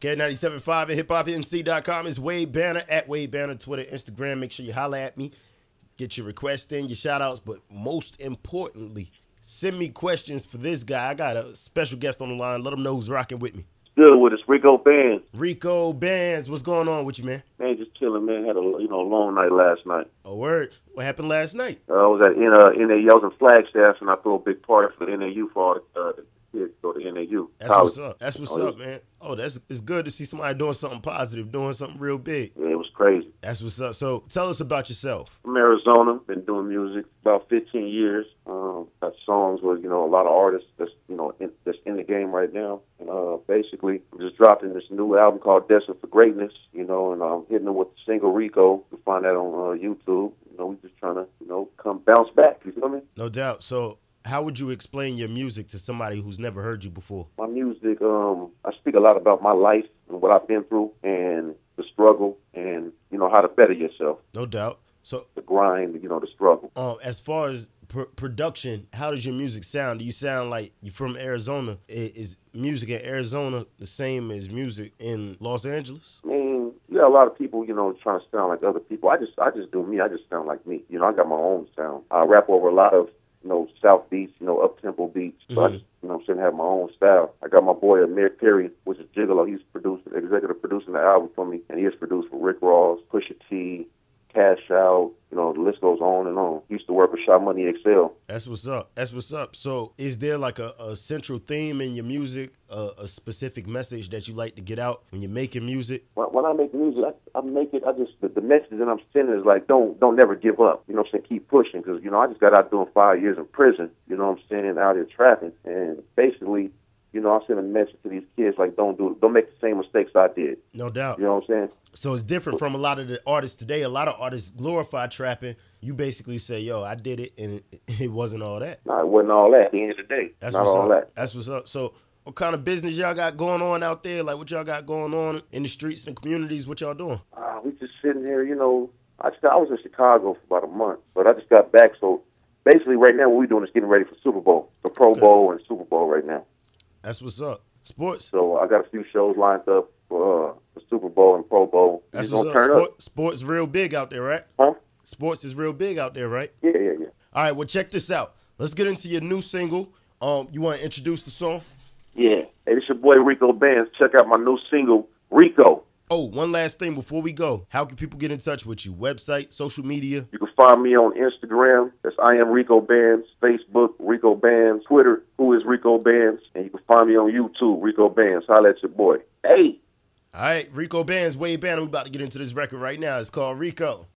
K97.5 at hiphopnc.com is Wade Banner, at Wade Banner, Twitter, Instagram. Make sure you holler at me. Get your requests in, your shout outs, but most importantly, send me questions for this guy. I got a special guest on the line. Let him know who's rocking with me. Good with us, Rico Bands. Rico Bands, what's going on with you, man? Man, just chilling, man. Had a long night last night. A word. What happened last night? I was at NAU. I was in Flagstaff, and I threw a big party for the NAU for all the kids go to NAU. That's what's up. That's what's up, man. Oh, it's good to see somebody doing something positive, doing something real big. Yeah, it was crazy. That's what's up. So tell us about yourself. From Arizona, been doing music about 15 years. Got songs with a lot of artists that's in the game right now. And basically, I'm just dropping this new album called Destined for Greatness. And I'm hitting them with the single Rico. You can find that on YouTube. We just trying to come bounce back. You feel me? No doubt. So how would you explain your music to somebody who's never heard you before? My music, I speak a lot about my life and what I've been through and the struggle and, how to better yourself. No doubt. So the grind, the struggle. As far as production, how does your music sound? Do you sound like you're from Arizona? Is music in Arizona the same as music in Los Angeles? I mean, a lot of people, trying to sound like other people. I just do me. I just sound like me. I got my own sound. I rap over a lot of South beats, up-tempo beats. So I just, have my own style. I got my boy Amir Perry, which is Gigolo. He's executive producing the album for me, and he has produced for Rick Ross, Pusha T, Cash Out. The list goes on and on. He used to work with Shot Money XL. That's what's up. So is there like a central theme in your music, a specific message that you like to get out when you're making music? When I make music, I make it, the message that I'm sending is like, don't never give up. Keep pushing. Because, I just got out doing 5 years in prison, out here trapping. And basically, I send a message to these kids like, don't make the same mistakes I did. No doubt. You know what I'm saying? So it's different from a lot of the artists today. A lot of artists glorify trapping. You basically say, yo, I did it, and it wasn't all that. No, it wasn't all that at the end of the day. That's not all that. That's what's up. So what kind of business y'all got going on out there? Like, what y'all got going on in the streets and communities? What y'all doing? We just sitting here, I was in Chicago for about a month, but I just got back. So basically right now what we're doing is getting ready for Super Bowl, the Pro Bowl and Super Bowl right now. That's what's up. Sports. So I got a few shows lined up for the Super Bowl and Pro Bowl. That's what's up. Sports real big out there, right? Huh? Sports is real big out there, right? Yeah. All right, well, check this out. Let's get into your new single. You want to introduce the song? Yeah. Hey, this your boy Rico Bands. Check out my new single, Rico. Oh, one last thing before we go. How can people get in touch with you? Website, social media? You can find me on Instagram. That's I am Rico Bands. Facebook, Rico Bands. Twitter, Who is Rico Bands. And you can find me on YouTube, Rico Bands. Holla at your boy. Hey. All right, Rico Bands, Wade Banner. We're about to get into this record right now. It's called Rico.